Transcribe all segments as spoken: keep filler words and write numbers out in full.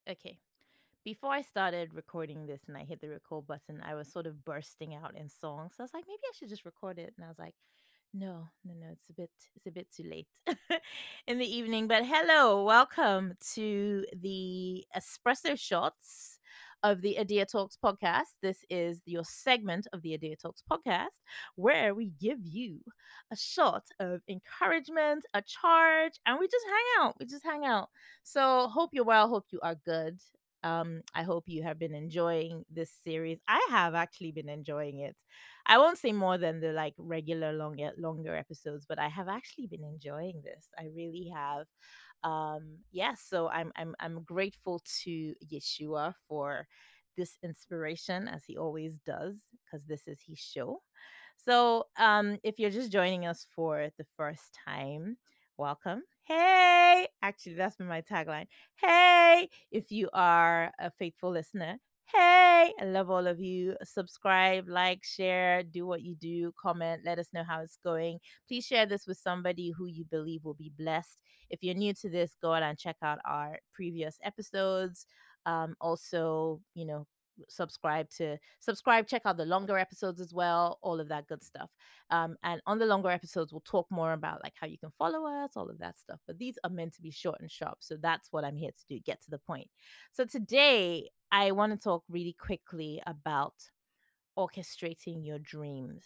Okay. Before I started recording this and I hit the record button, I was sort of bursting out in songs. So I was like, maybe I should just record it. And I was like, no, no, no, it's a bit it's a bit too late in the evening. But hello, welcome to the espresso shots of the Adia Talks podcast. This is your segment of the Adia Talks podcast where we give you a shot of encouragement, a charge, and we just hang out. We just hang out. So hope you're well, hope you are good. Um, I hope you have been enjoying this series. I have actually been enjoying it. I won't say more than the like regular longer longer episodes, but I have actually been enjoying this. I really have. Um, yes, so I'm I'm I'm grateful to Yeshua for this inspiration as he always does, because this is his show. So, um, if you're just joining us for the first time, welcome. Hey, actually, that's been my tagline. Hey, if you are a faithful listener, hey, I love all of you. Subscribe, like, share, do what you do, comment, let us know how it's going. Please share this with somebody who you believe will be blessed. If you're new to this, go out and check out our previous episodes. Um, also, you know, subscribe to subscribe check out the longer episodes as well, all of that good stuff. Um and on the longer episodes we'll talk more about like how you can follow us, all of that stuff, but these are meant to be short and sharp, so that's what I'm here to do, get to the point. So today I want to talk really quickly about orchestrating your dreams.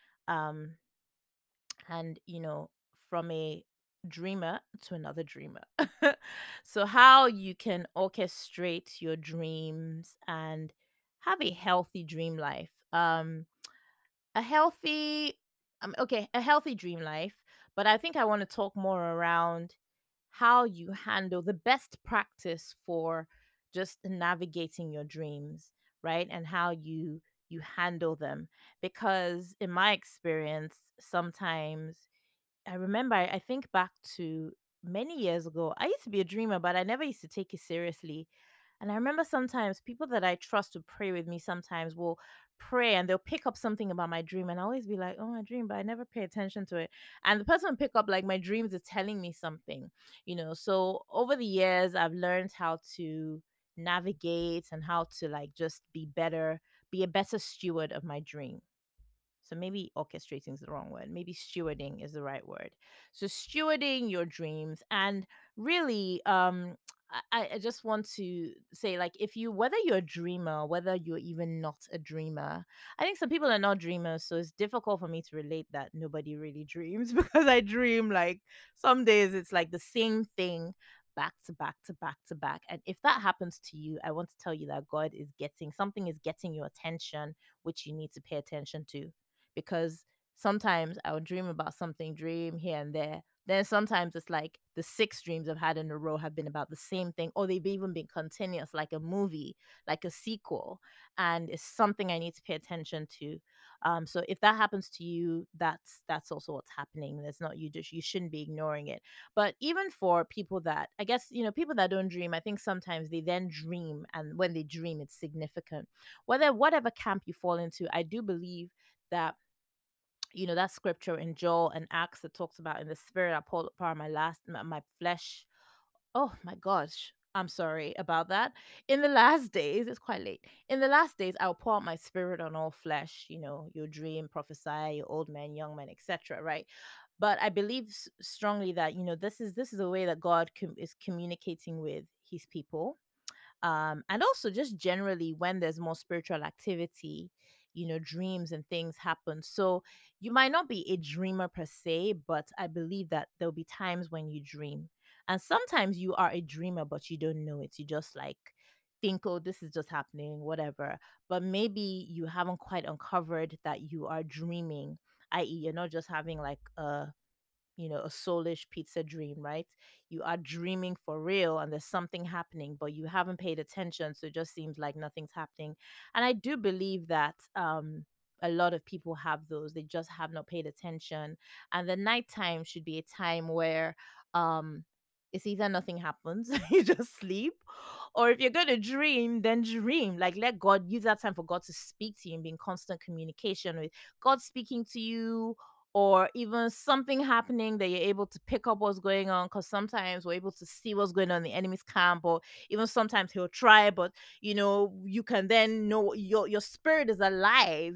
um and you know from a dreamer to another dreamer. So how you can orchestrate your dreams and have a healthy dream life. Um a healthy um, okay, a healthy dream life, but I think I want to talk more around how you handle the best practice for just navigating your dreams, right? And how you you handle them, because in my experience sometimes I remember, I I think back to many years ago. I used to be a dreamer, but I never used to take it seriously. And I remember sometimes people that I trust to pray with me sometimes will pray and they'll pick up something about my dream. And I always be like, oh, my dream, but I never pay attention to it. And the person will pick up like my dreams is telling me something, you know. So over the years, I've learned how to navigate and how to like just be better, be a better steward of my dream. So maybe orchestrating is the wrong word. Maybe stewarding is the right word. So stewarding your dreams, and really, um, I, I just want to say, like, if you, whether you're a dreamer, whether you're even not a dreamer, I think some people are not dreamers, so it's difficult for me to relate that nobody really dreams because I dream like some days it's like the same thing back to back to back to back. And if that happens to you, I want to tell you that God is getting something is getting your attention, which you need to pay attention to, because sometimes I would dream about something, dream here and there. Then sometimes it's like the six dreams I've had in a row have been about the same thing, or they've even been continuous, like a movie, like a sequel, and it's something I need to pay attention to. Um, so if that happens to you, that's that's also what's happening. That's not you. Just you shouldn't be ignoring it. But even for people that, I guess, you know, people that don't dream, I think sometimes they then dream, and when they dream, it's significant. Whether whatever camp you fall into, I do believe that, you know, that scripture in Joel and Acts that talks about, in the spirit I poured upon my last my, my flesh. Oh my gosh, I'm sorry about that. In the last days, it's quite late. In the last days, I'll pour out my spirit on all flesh. You know, your dream, prophesy, your old men, young men, et cetera. Right? But I believe s- strongly that, you know, this is this is a way that God com- is communicating with His people, um and also just generally when there's more spiritual activity, you know, dreams and things happen. So you might not be a dreamer per se, but I believe that there'll be times when you dream, and sometimes you are a dreamer but you don't know it. You just like think, oh, this is just happening, whatever, but maybe you haven't quite uncovered that you are dreaming, i e you're not just having like a, you know, a soulish pizza dream, right? You are dreaming for real and there's something happening, but you haven't paid attention. So it just seems like nothing's happening. And I do believe that um a lot of people have those. They just have not paid attention. And the nighttime should be a time where um it's either nothing happens, you just sleep, or if you're going to dream, then dream. Like let God use that time for God to speak to you and be in constant communication with God speaking to you, or even something happening that you're able to pick up what's going on, because sometimes we're able to see what's going on in the enemy's camp, or even sometimes he'll try, but you know you can then know your your spirit is alive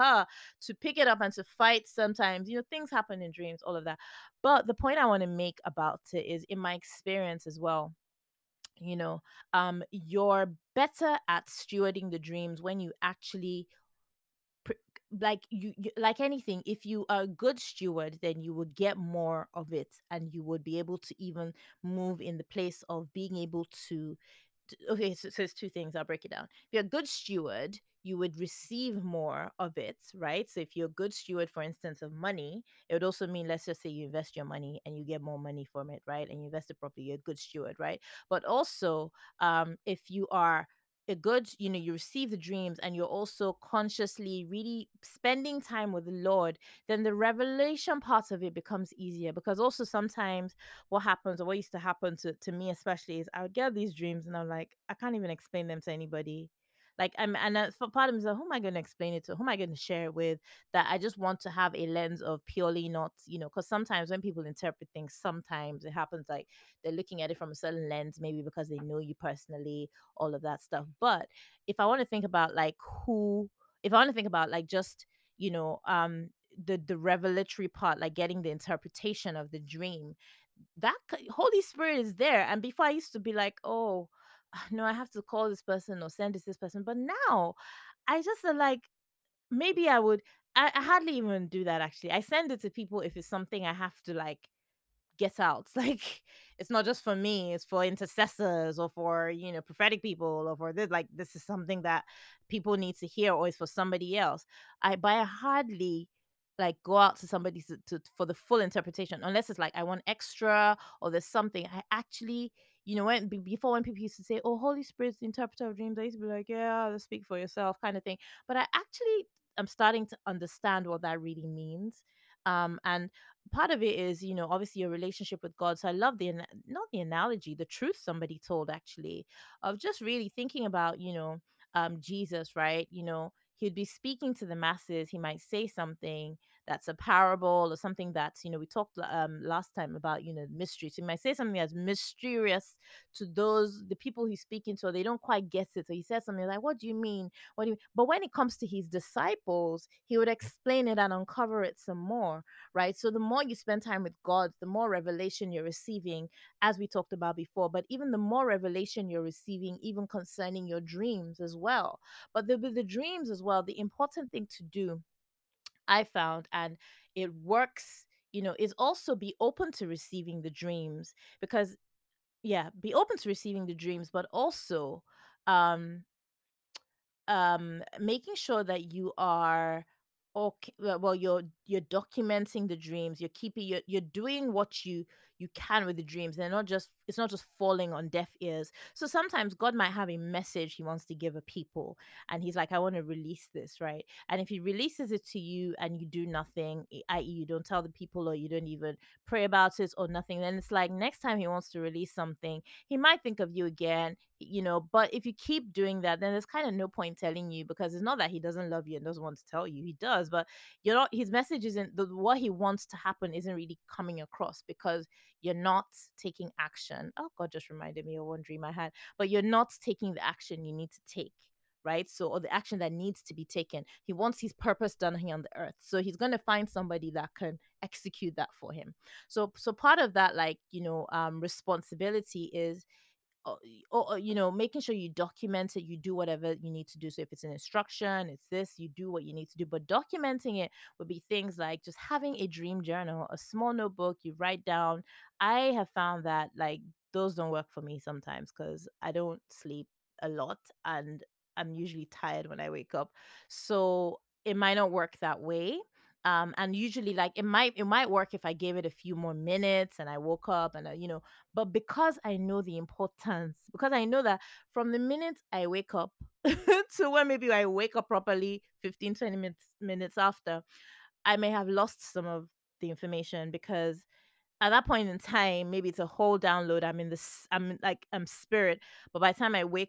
to pick it up and to fight. Sometimes you know things happen in dreams, all of that. But the point I want to make about it is, in my experience as well, you know um you're better at stewarding the dreams when you actually pr- like you, you like anything, if you are a good steward, then you would get more of it, and you would be able to even move in the place of being able to t- okay, so, so it's two things. I'll break it down. If you're a good steward, you would receive more of it, right? So if you're a good steward, for instance, of money, it would also mean, let's just say you invest your money and you get more money from it, right? And you invest it properly, you're a good steward, right? But also, um if you are a good, you know you receive the dreams and you're also consciously really spending time with the Lord, then the revelation part of it becomes easier. Because also sometimes what happens, or what used to happen to, to me especially, is I would get these dreams and I'm like, I can't even explain them to anybody. Like I'm, and uh, for part of me is like, who am I going to explain it to? Who am I going to share it with? That I just want to have a lens of purely not, you know, because sometimes when people interpret things, sometimes it happens like they're looking at it from a certain lens, maybe because they know you personally, all of that stuff. But if I want to think about like who, if I want to think about like just, you know, um, the the revelatory part, like getting the interpretation of the dream, that c- Holy Spirit is there. And before I used to be like, oh, no, I have to call this person or send this this person. But now I just feel like maybe I would. I, I hardly even do that actually. I send it to people if it's something I have to like get out. Like it's not just for me, it's for intercessors or for, you know, prophetic people, or for this, like this is something that people need to hear, or it's for somebody else. I But I hardly like go out to somebody to, to for the full interpretation, unless it's like I want extra, or there's something I actually, you know, when be- before, when people used to say, oh, Holy Spirit's the interpreter of dreams, I used to be like, yeah, let's speak for yourself kind of thing. But I actually am starting to understand what that really means. Um and part of it is, you know, obviously your relationship with God. So I love the ana- not the analogy, the truth somebody told actually, of just really thinking about, you know, um Jesus, right? You know, he'd be speaking to the masses. He might say something that's a parable, or something that's, you know, we talked um last time about, you know, mysteries. He might say something that's mysterious to those, the people he's speaking to, or they don't quite get it. So he says something like, what do you mean? What do you But when it comes to his disciples, he would explain it and uncover it some more, right? So the more you spend time with God, the more revelation you're receiving, as we talked about before, but even the more revelation you're receiving, even concerning your dreams as well. But the, with the dreams as well, the important thing to do, I found, and it works, you know, is also be open to receiving the dreams. Because, yeah, be open to receiving the dreams, but also, um, um making sure that you are okay. Well, you're you're documenting the dreams, you're keeping, you're, you're doing what you you can with the dreams. They're not just, it's not just falling on deaf ears. So sometimes God might have a message he wants to give a people, and he's like, I want to release this, right? And if he releases it to you and you do nothing, i.e. you don't tell the people, or you don't even pray about it or nothing, then it's like next time he wants to release something, he might think of you again, you know. But if you keep doing that, then there's kind of no point telling you, because it's not that he doesn't love you and doesn't want to tell you, he does. But you're not, his message isn't the, what he wants to happen isn't really coming across, because you're not taking action. Oh, God just reminded me of one dream I had. But you're not taking the action you need to take, right? So, or the action that needs to be taken. He wants his purpose done here on the earth, so he's going to find somebody that can execute that for him. So so part of that, like, you know, um responsibility is, or, or you know, making sure you document it, you do whatever you need to do. So if it's an instruction, it's this, you do what you need to do. But documenting it would be things like just having a dream journal, a small notebook you write down. I have found that like those don't work for me sometimes, because I don't sleep a lot, and I'm usually tired when I wake up. So it might not work that way. Um and usually, like, it might it might work if I gave it a few more minutes and I woke up and I, you know. But because I know the importance, because I know that from the minute I wake up to when maybe I wake up properly fifteen twenty minutes minutes after, I may have lost some of the information, because at that point in time, maybe it's a whole download. I'm in this, I'm like, I'm spirit. But by the time I wake up,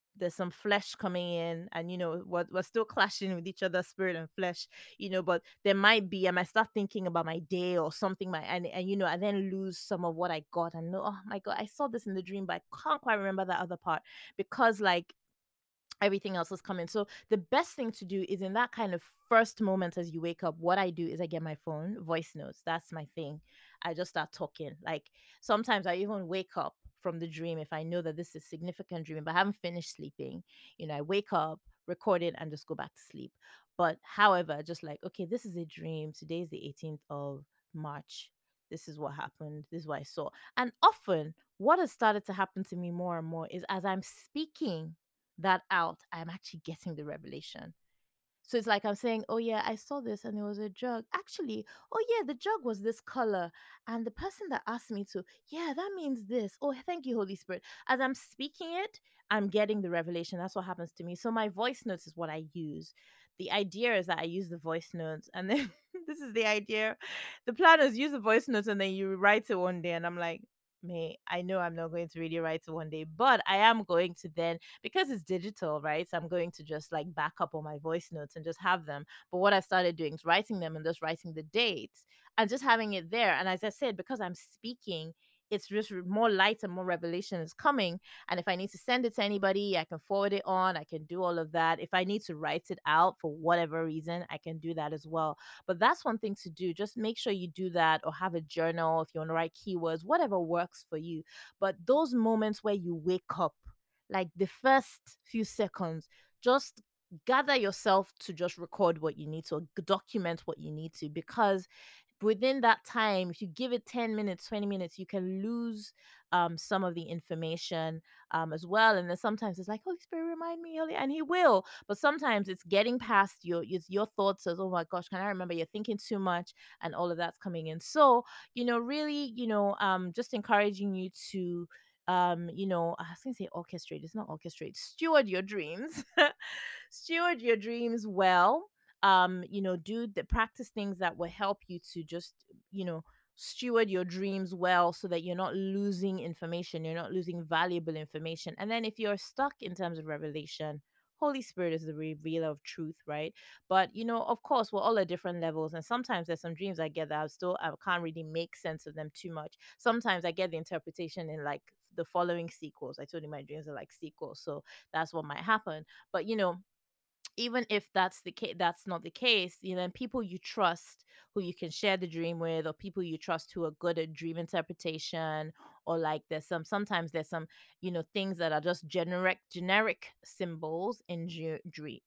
there's some flesh coming in, and you know we're, we're still clashing with each other, spirit and flesh, you know but there might be, I might start thinking about my day or something, my and, and you know I then lose some of what I got, and know, oh my god, I saw this in the dream, but I can't quite remember that other part, because like everything else is coming. So the best thing to do is in that kind of first moment as you wake up, what I do is I get my phone, voice notes. That's my thing. I just start talking. Like sometimes I even wake up from the dream if I know that this is significant dream, but I haven't finished sleeping. You know, I wake up, record it, and just go back to sleep. But however, just like, okay, this is a dream. Today is the eighteenth of March. This is what happened. This is what I saw. And often what has started to happen to me more and more is as I'm speaking that out, I'm actually getting the revelation. So it's like I'm saying, oh yeah, I saw this and it was a jug. Actually, oh yeah, the jug was this color. And the person that asked me to, yeah, that means this. Oh, thank you, Holy Spirit. As I'm speaking it, I'm getting the revelation. That's what happens to me. So my voice notes is what I use. The idea is that I use the voice notes, and then this is the idea. The plan is use the voice notes and then you write it one day. And I'm like, me, I know I'm not going to really write it one day, but I am going to then, because it's digital, right? So I'm going to just like back up on my voice notes and just have them. But what I started doing is writing them and just writing the dates and just having it there. And as I said, because I'm speaking, it's just re- more light and more revelation is coming. And if I need to send it to anybody, I can forward it on. I can do all of that. If I need to write it out for whatever reason, I can do that as well. But that's one thing to do. Just make sure you do that, or have a journal if you want to write keywords, whatever works for you. But those moments where you wake up, like the first few seconds, just gather yourself to just record what you need to, or document what you need to, because within that time, if you give it ten minutes, twenty minutes, you can lose um, some of the information um, as well. And then sometimes it's like, Holy Spirit, remind me, Holy, and He will. But sometimes it's getting past your, it's your thoughts as, oh my gosh, can I remember? You're thinking too much, and all of that's coming in. So, you know, really, you know, um, just encouraging you to um you know I was gonna say orchestrate, it's not orchestrate, steward your dreams. Steward your dreams well. Um you know do the practice things that will help you to just you know steward your dreams well, so that you're not losing information, you're not losing valuable information. And then if you're stuck in terms of revelation, Holy Spirit is the revealer of truth, right? But you know of course we're all at different levels, and sometimes there's some dreams I get that I still I can't really make sense of them too much. Sometimes I get the interpretation in like the following sequels. I told you my dreams are like sequels, so that's what might happen. But you know even if that's the case, that's not the case, you know people you trust, who you can share the dream with, or people you trust who are good at dream interpretation, or like there's some sometimes there's some you know things that are just generic generic symbols in ju- dream.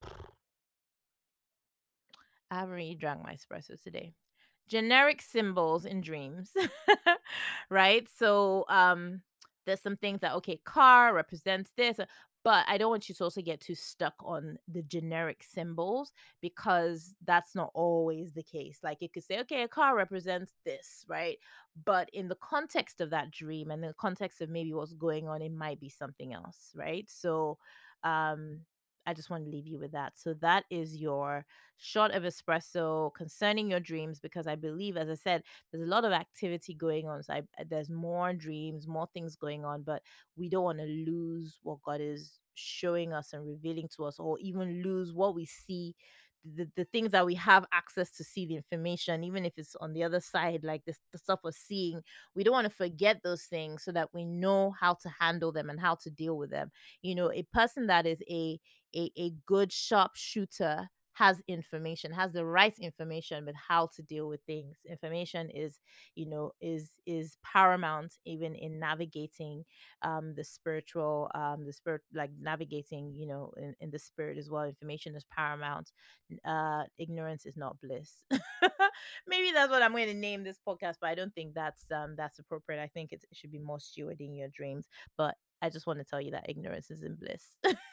I haven't really drank my espresso today. Generic symbols in dreams. Right? So um there's some things that, okay, car represents this, uh, but I don't want you to also get too stuck on the generic symbols, because that's not always the case. Like you could say, okay, a car represents this, right? But in the context of that dream and the context of maybe what's going on, it might be something else, right? So um I just want to leave you with that. So that is your shot of espresso concerning your dreams, because I believe, as I said, there's a lot of activity going on. So I, there's more dreams, more things going on, but we don't want to lose what God is showing us and revealing to us, or even lose what we see. The, the things that we have access to see, the information, even if it's on the other side, like this, the stuff we're seeing, we don't want to forget those things, so that we know how to handle them and how to deal with them. You know, a person that is a a, a good sharp shooter has information, has the right information with how to deal with things. Information is, you know, is is paramount even in navigating um the spiritual, um the spirit, like navigating, you know, in, in the spirit as well. Information is paramount. Uh ignorance is not bliss. Maybe that's what I'm going to name this podcast, but I don't think that's um that's appropriate. I think it's, it should be more stewarding your dreams. But I just want to tell you that ignorance is in bliss.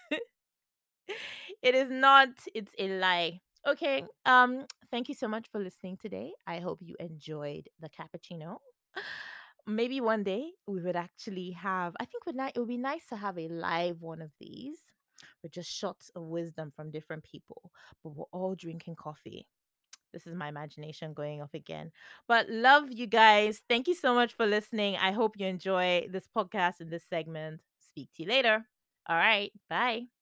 It is not, it's a lie. Okay. Um thank you so much for listening today. I hope you enjoyed the cappuccino. Maybe one day we would actually have, I think would ni- it would be nice to have a live one of these with just shots of wisdom from different people, but we're all drinking coffee. This is my imagination going off again. But love you guys. Thank you so much for listening. I hope you enjoy this podcast and this segment. Speak to you later. All right. Bye.